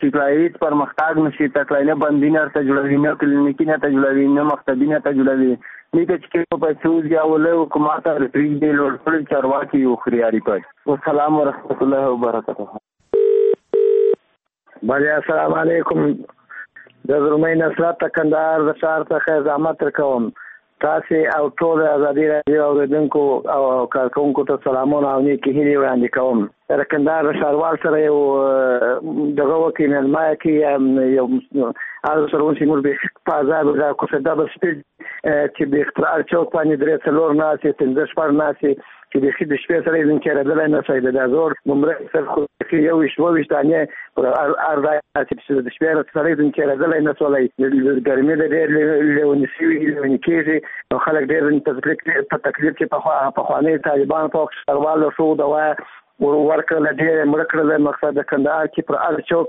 تکلایت پرمختګ نشي، تکلای نه بندینه ته جوړوي، نه کلینیکی نه ته جوړوي، نه مکتبینه ته جوړوي. نیکه چې په پیسوز یا ولې حکومت رپریک دی لوړ کړل چارواکي یو خریاري پي. والسلام ورحمت الله وبرکاته. بله السلام علیکم. د زلمۍ نصرت کندهار د ښار څخه زحمت کوم. تاسې او ټول ازادي راډیو اورېدونکو او کارکوونکو ته سلامونه او نیکې هیلې وړاندې کوم. د کندهار د ښاروال سره یو دغه وکړي مېلمه کې یو هغه سره ونشي موږ به په ازاد د کوڅه ډبل سپیډ چې د اختراع چوک باندې 3-4 ناسې 15 ناسې چې د شپې سره یې کېدلی نه شي د زور نمبر سره خو یو ویش دانې پر اردا چې د شپې سره یې کېدلی نه شولای د ګرمۍ د ډېر لیونی کېږي نو خلک ډېر په تکلیف کې په خوانې طالبان په ښاروال شو دوا ورکړل ډېر مړ کړل. مقصد د کندهار کې پر ار چوک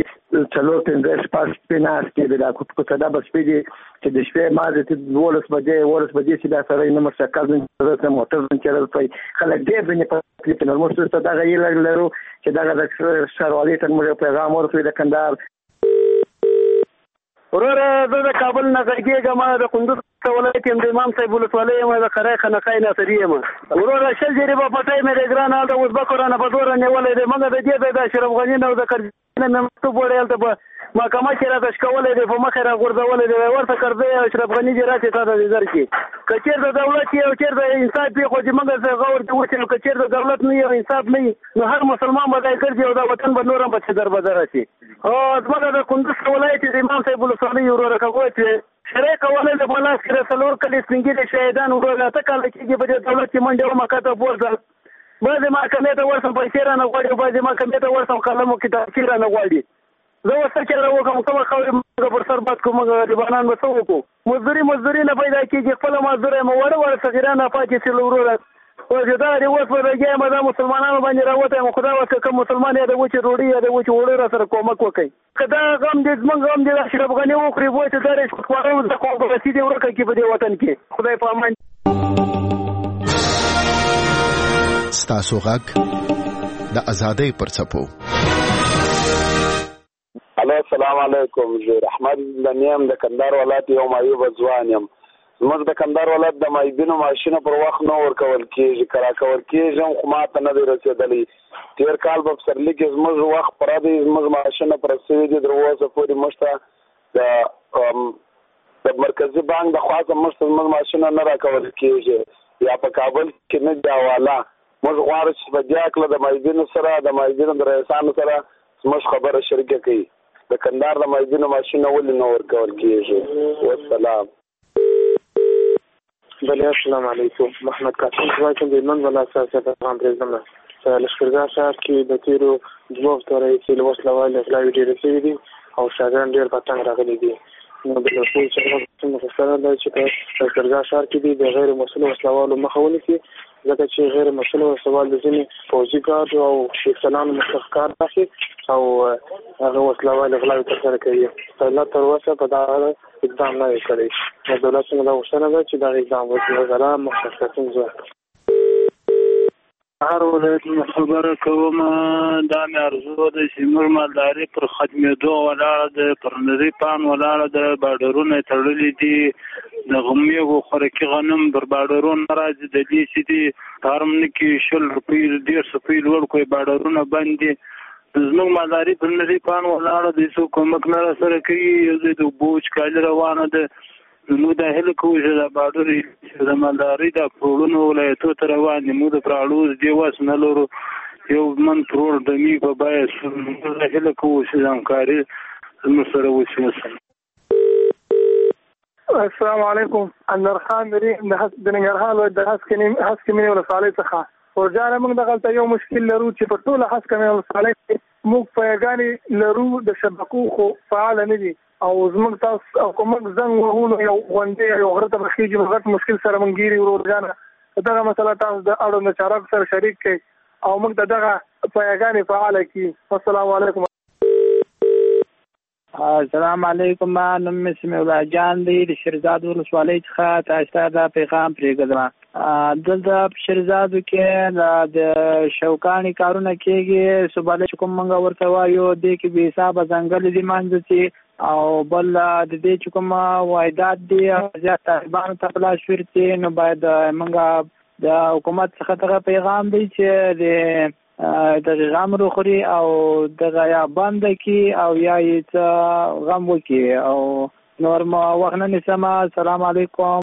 4-5 ناس کې د کوڅه ډبل سپیډ چې د شپې مازه 12 بجې چې دا سره نه مشکل نه موټر چلول کوي خلک ډېر نه په تکلیف نه موږ ته دا غي لرو چې دا د ښاروالۍ ته موږ پیغام ورکړو د کندهار. وروره زه د کابل نه غږیږم، د کندوز ولایت یم، د امام صاحب ولسوالۍ یم، د خرای خنقای ناصري یم. وروره شل جریبه پټی مې د ګران حال د ازبکو رانه په زوره نیولی دی. موږ د دې د اشرف غني نه او د کرزي نه مې مکتوب وړی هلته په محکمه کې راته شکولی دی، په مخ یې راغورځولی دی. ورته کرزی او اشرف غني دې راسې تا ته نظر کړي که چېرته دولت یې او چېرته انصاف وي خو چې موږ غور دې وچې نو که چېرته دولت نه وي او انصاف نه وي نو هر مسلمان به ځای ګرځي او دا وطن به نور هم په چدر بدره شي. زموږ د کندوز ولایت د امام صاحب ولسوالۍ وروره که وچې شرای کولی د ملاس کې د 4 کلي سپینګیري شهیدان وروره 8 کاله کېږي په دې دولت کې منډې ومکه ته بوځل. بعضې محکمې ته ورسم پیسې رانه غواړي او بعضې محکمې ته ورسم قلم او کتابچې رانه غواړي. زه اوس څه چاره وکړم کومه خاورې موږ پر سر باد کړو موږ غریبانان به څه وکړو. مزدوري نه پیدا کېږي خپله مزدوره یم وړه صغیران ناپاکې سي له وروره چې دا دې اوس په لګیا یم دا مسلمانانو باندې راوتی یم خدا وکړه که مسلمان یا د وچې ډوډۍ یا د وچې اوړه را سره کومک وکړي که دا غم دې زموږ غم دې اشرف غني وخوري بوی چې دا رشوتخوارۍ د قومپرستي دې ورکه کړي په دې وطن کې. خدای په امان. ستاسو غږ د ازادۍ پر څپو. السلام علیکم. زه رحمت لنیم د کندهار ولایت یو معیوب ځوان یم. زموږ د کندهار ولایت د معیوبینو معاشونه پر وخت نه ورکول کېږي، که راکول کېږي هم خو ما ته نه دی رسېدلی. تېر کال په پسرلي کې زموږ وخت پوره دی، زموږ معاشونه پوره شوي دي. تر اوسه پورې موږ ته د مرکزي بانک د خوا څخه موږ ته زموږ معاشونه نه راکول کېږي یا په کابل کې نه دي حواله. موږ غواړو چې په دې هکله د معیوبینو سره د معیوبینو د رئیسانو سره زموږ خبره شریکه کړي. د کندهار د معیوبینو معاشونه ولې نه ورکول کېږي؟ والسلام. بله السلام علیکم. محمد قاسم زواکم د هلمند ولایت څخه پیغام پرېږدم. په لښکرګاه ښار کې د تېرو 2 هفتو راهیسې له وسله والو اغلاوې ډېرې شوي دي او شاګردان ډېر په تنګ راغلي دي. نو د ټول چارواکو مفسره ده چې په لښکرګاه ښار کې د غیر مسؤلو وسله والو مخه ونیسي، ځکه چې غیر مسؤلو وسله وال د ځینې پوځي ګارډ او شیخسلانو مخکښ کار اخلي او هغه وسله وال اغلاوې ترسره کوي. دولت تر اوسه په دغه اقدام نه دی کړی. نو دولت څنګه دا غوښتنه ده چې دغه اقدام وکړي. وزرا مختصین ځواک هر ولایت خبره کوم دا مې ارزو ده چې موږ مالداري پر ختمېدو ولاړه ده، پر نري پان ولاړه ده، باډرونه تړلي دي، د غمیږو خوراکي غنم پر باډرونه راځي د دې چې دي هرمنه کې 20 روپۍ 150 روپۍ لوړ کوي باډرونه بند دي. زموږ مالداري پر نري پان ولاړه ده، څوک کومک نه راسره کوي. د بوج کالي روانه ده. موږ دا هیله کوو چې دا باډرې د مالدارۍ دا پروړونو ولایتو ته روان دي. موږ د پراړوز دې وس نه لرو، یو من پروړ د می په بیه موږ دا هیله کوو چې همکاري زموږ سره وشي. السلام علیکم. اندرخان مری د ننګرهار ولایت د هسکې مینې ولسوالۍ څخه ورجانه. موږ دغلته یو مشکل لرو چې په ټوله هسکې مینې ولسوالۍ کې موږ پیاګانې لرو د شبکو خو فعال نه دي او زموږ تاسو او کومک زنګ وهونو یو غونډې یو غره ته بخیږي نو غټ مشکل سره موږ ګیري ورجانه. دغه مسله تاسو د اړوند چارواکو سره شریک کړئ او موږ دغه پیاګانې فعاله کړي. السلام علیکم. السلام علیکم. ما نوم مې سمیع الله جان دی د شیرزاد ولسوالۍ څخه تاسو ته دا پیغام پرېږدم. دلته په شیرزادو کې د شوکاني کارونه کېږي صوباله چې کوم موږ ورته وایو دې کې بې حسابه ځنګل دي منځ او بل د دې چې کوم واحدات دي زیات طالبانو ته په لاس ورځي نو باید موږ د حکومت څخه دغه پیغام دی چې د غم روخوري او دغه یا بند کی او یا یې غم وکي او نور ما وخت نه نسمه. السلام علیکم.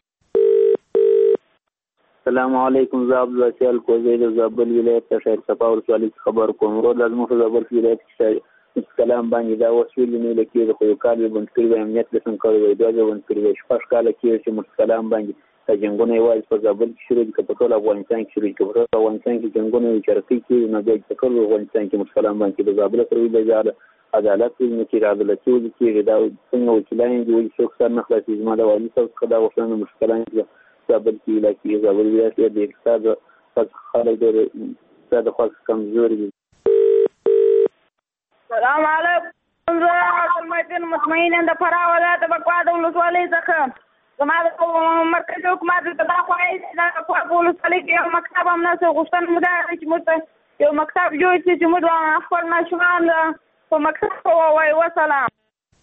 السلام علیکم. زه عبدالواسع الکوزی د زابل ولایت ته شهر صفا ولسوالۍ خبر کوم. ورو لازم په زابل ولایت کې کلام باندې دا وسویل نه لکه خو کال بند کړی امنیت لسم کړی دا بند کړی شپږ کال کې چې مستقلام باندې جنگونه یوازې په زابل کې شروع دي په ټول افغانستان کې شروع دي په افغانستان کې جنگونه چرته کې نه د ټول افغانستان کې مستقلام باندې د زابل سره ویل عدالت کې عدالت کې دا څنګه وکیلان دي څوک سره نه خلاصي زما د والي څخه دا وښنه مشکلان زابل کې علاقې زابل ولایت د اقتصاد خلک د خاص کمزوري دي. السلام علیکم. زه متن مطمئن د فرا ولایت بکواد ولسوالۍ څخه زما د مرکزي حکومت ته دا خوایي چې په ولسوالۍ کې یو مکتب هم نه غوښتنه مو ده چې موږ یو مکتب جوړ شي چې موږ خپل ماشومان په مکتب کې ووایو. وسلام.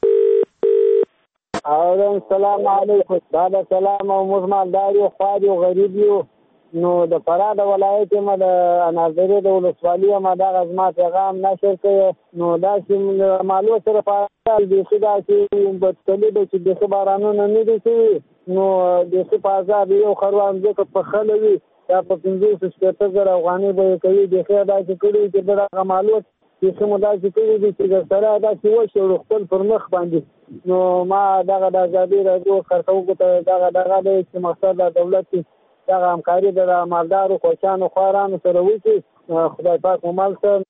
السلام علیکم. دا سلام او موږ مالدار یو خوار یو غریب یو نو د فرا د ولایت ما د انارګل د ولسوالۍ ما دا غزما پیغام نشر کړ نو دا چې مالو سره فعال دي چې دا چې بدتلي د چې د بارانونو نه دي چې نو د څه پازار یو خروان ځکه په خلوي دا په 570,000 افغانۍ به کوي د خیر دا چې کړي چې دا مالو چې کوم دا چې کوي چې سره دا چې وشو خپل پر مخ باندې نو ما دا د ازادي راډیو خرڅوګو ته دا د چې مقصد د دولت دا همکاري د مالدارو کوچانو خوارانو سره وکړي. خدای پاک مو مال سره.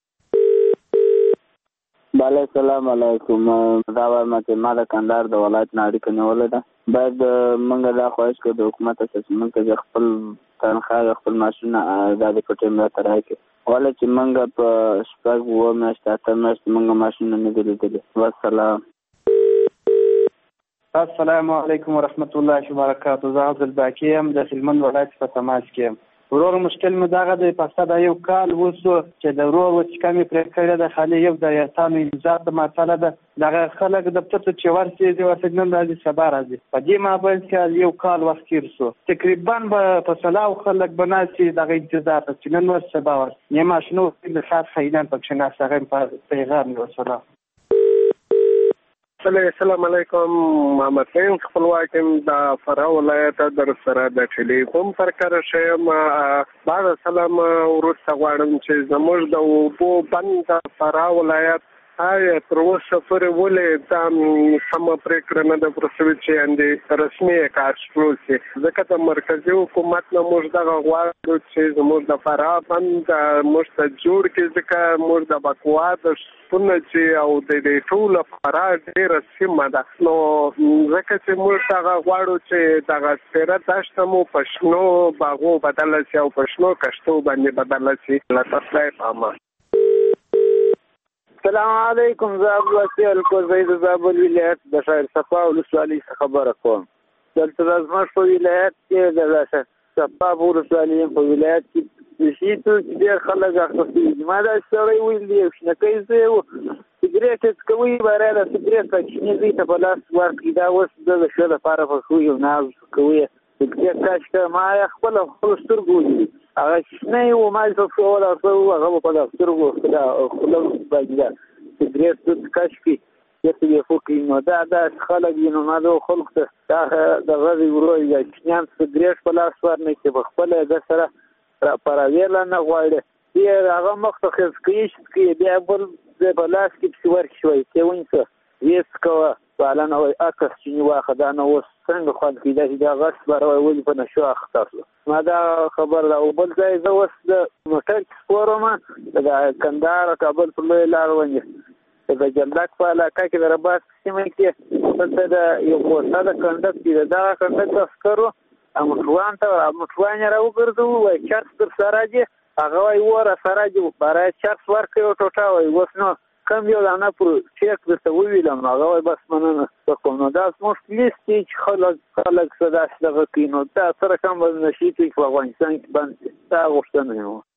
بله السلام علیکم. دا وایم ما د کندهار د ولایت نه اړیکه نیولې ده. باید موږ دا خواهش کوو د حکومت څخه چې موږ خپل تنخواه خپل معاشونه دا د پټې ملاتړ راکړي ولې چې موږ په شپږ اووه میاشتې اته میاشتې موږ معاشونه نه دي لیدلي. والسلام. السلام علیکم ورحمت الله وبرکاته. زه عبدالباقي یم د هلمند ولایت په تماس کې یم. ورور مشکل مې دغه دی پسته دا یو کال وسو چې د ورور چې کمې پرې کړې ده خالي یو د یتانو انتظار د مسله ده دغه خلک دفتر ته چې ورسېږي ورته نن راځي سبا راځي په دې مابین کې یو کال وخت تېر سو تقریبا به په سلاو خلک به ناستي دغه انتظار ته چې نن ور سبا ور نه ماشنو د خاص خیلان پکښې ناست هغه په پیغام یې وسلام. السلام علیکم. محمد فین خپلواک یم د فرا ولایت در سره د ټلیفون پر کار شم. بعد سلام ورسته غواړم چې زموږ د اوبو بند د فرا ولایت آیا تر اوسه پورې ولې دا سمه پرېکړه نه ده پرسوي چې اندې رسمي کار شروع شي ځکه د مرکزي حکومت نه موږ دغه غواړو چې زموږ د فرا بند موږ ته جوړ کړي ځکه موږ د بکوا د شپونه چې او د ټوله فرا ډېره سیمه ده نو ځکه چې موږ دغه غواړو چې دغه سپېره دښته مو په شنو باغو بدله شي او په شنو کښتو باندې بدله شي. له تاسو پامه. السلام علیکم. زه عبدالواسع الکوزی د زابل ولایت د شهر صفا ولسوالۍ څخه خبره کوم. دلته زموږ په ولایت کې د شهر صفا ولسوالۍ په ولایت کې شي ډېر خلک اخته ما دا سړی ویل دی شنکۍ زه سګرېټ کوي باره د سګرېټ پکې دې ته په لاس ورکړي دا اوس د ښه لپاره په خو یو ناز کوي سګرېټ کاشته ما خپل سترګو هغه شنه یو ما څه ول او هغه په سترګو خدا خپل باندې سګرېټ کاشکي چې یې فوکي نو دا خلک نو ما د خلک ته د غوړي ورو یا چنان سګرېټ په لاس ورنه کې په خپل د سره پراویل نه غواړي دی هغه مخته خسکیش کې بیا بل د بلاس کې څور شوی چې وینځه یې څکوا پالان او اکس چې واخه دا نو څنګه خو کې دا غش بروي ولې په نشو اختصو ما دا خبر دا او بل ځای زه اوس د موټر سپورم د کندهار کابل په لوی لار ونی د جلدک په علاقه کې د رباط سیمه کې د یو کوټه د کندک کې دا کندک اسکرو امټوان ته امټوان راوګرځو وای چرس در سره دي هغه وای ور سره دي برای چرس ورکې او ټوټه وای وسنو کم یو دانه پر چیک درته وویلم هغه وایي بس مننه کوم نو دا زموږ لیست دی چې خلک څه داسې دغه کوي نو دا سره کم به نشي کوي په افغانستان کې باندې دا غوښتنه یې وه.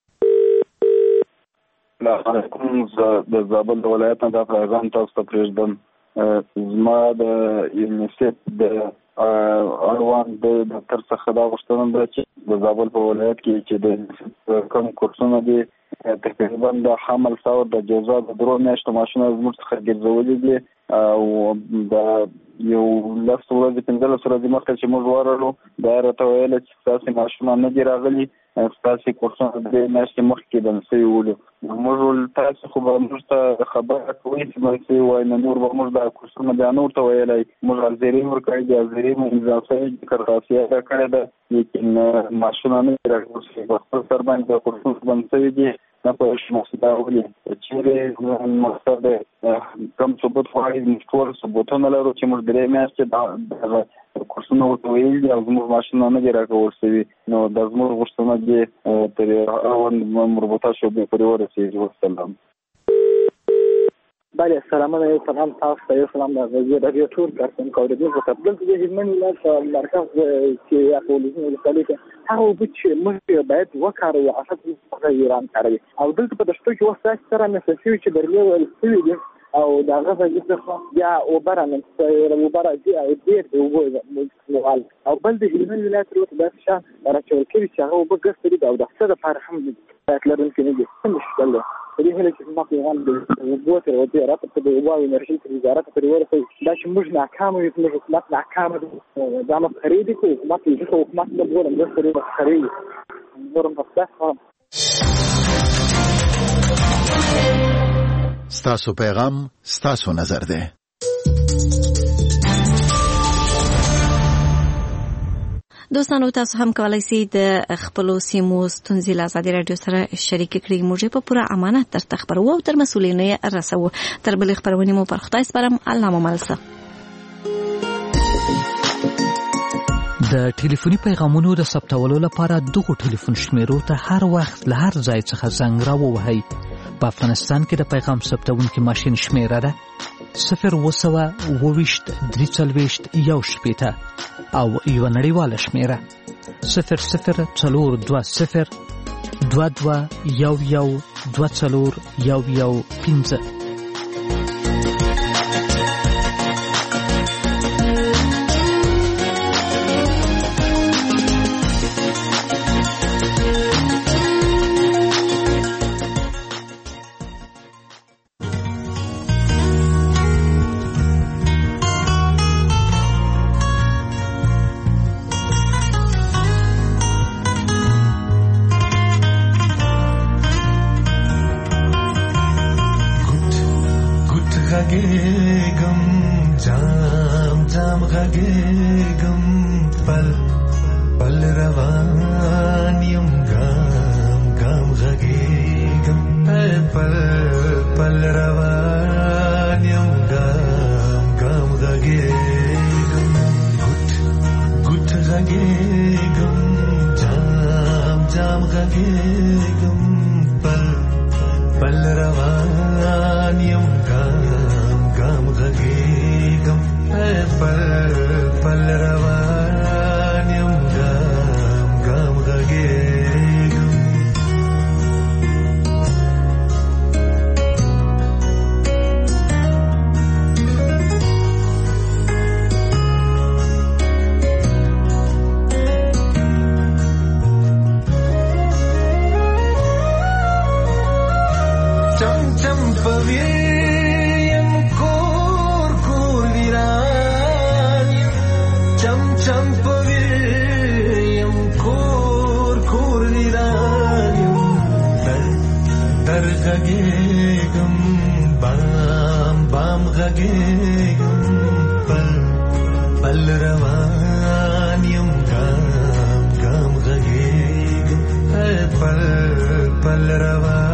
السلام علیکم. زه د زابل د ولایت نه دا پیغام تاسو ته پرېږدم. زما د یونیسف د اړوند د دفتر څخه دا غوښتنه ده چې د زابل په ولایت کې چې د کوم کورسونه دي تقریبا د حمل ثور د جوزا د 3 میاشتو ماشینه زموږ څخه ګرځولي دي او د یو 10 ورځې 15 ورځې مخکې چې موږ ورغلو دا راته ویل چې تاسو ماشینه نه دي راغلي تاسو کورسونه د میاشتې مخکې بند شوي ولو. موږ تاسو خو به موږ ته خبره کوئ چې بند شوي وای نو نور به موږ دا کورسونه بیا نور ته ویلی موږ حاضري ورکړی دي حاضري مو امضا شوې کرغاسیه کړې ده لیکن ماشینه نه دي راغلي په خپل سر باندې دا کورسونه بند شوي دي نه پوهېږم چې دا ولې چېرې مقصد کم ثبوت غواړي موږ ټول ثبوتونه لرو چې موږ 3 میاشتې دغه کورسونه ورته ویلي دي او زموږ ماشینونه نه دي راکول شوي نو دا زموږ غوښتنه دي تر اړوند مربوطه شعبې پورې ورسېږي. والسلام. بله سلامونه یو سلام تاسو ته یو سلام د رادیو ټول کارکونکو اوریدونکو ته. دلته د هلمند ولایت په مرکز کې اقلیتونه ولسوالۍ کې هغه اوبه چې موږ باید وکاروو اساس ایران کاروي او دلته په دشتو کې وخت سره مېسه شوي چې درلې ویل شوي دي او د هغه ځای څخه بیا اوبه رامنځته اوبه راځي او ډېر د اوبو او بل د هلمند ولایت ورته داسې شیان راچول کړي چې هغه اوبه ګرځېدلي دي او د څه دپاره هم باید لرونکي نه دي. څه مشکل دی په دې هیله چې زما پیغام د اوبو تر وزارت ته د اوبو او انرژۍ تر وزارت پورې ورسوي دا چې موږ ناکامه یو زموږ حکومت ناکامه دی دا مسخرې دي که حکومت یې ځکه حکومت نه بولم دا سړي مسخرې دي نورم په خدای سپارم. ستاسو پیغام ستاسو نظر دی. دوستانو تاسو هم کولای شئ د خپلو سیمو ستونزې له ازادي راډیو سره شریک کړئ. موږ په پوره امانت درته خبرو او تر مسؤلینو یې رسوو. تر بلې خبرونې مو پر خدای سپارم. الله مو ملسه. د ټلیفوني پیغامونو د ثبتولو لپاره دغه ټلیفون شمیرو ته هر وخت له هر ځای څخه زنګ راووهئ. په افغانستان کې د پیغام ثبتونکي ماشین شمیره ده 0202341 او یو نړیواله شمیره 002022112415. Pal rawa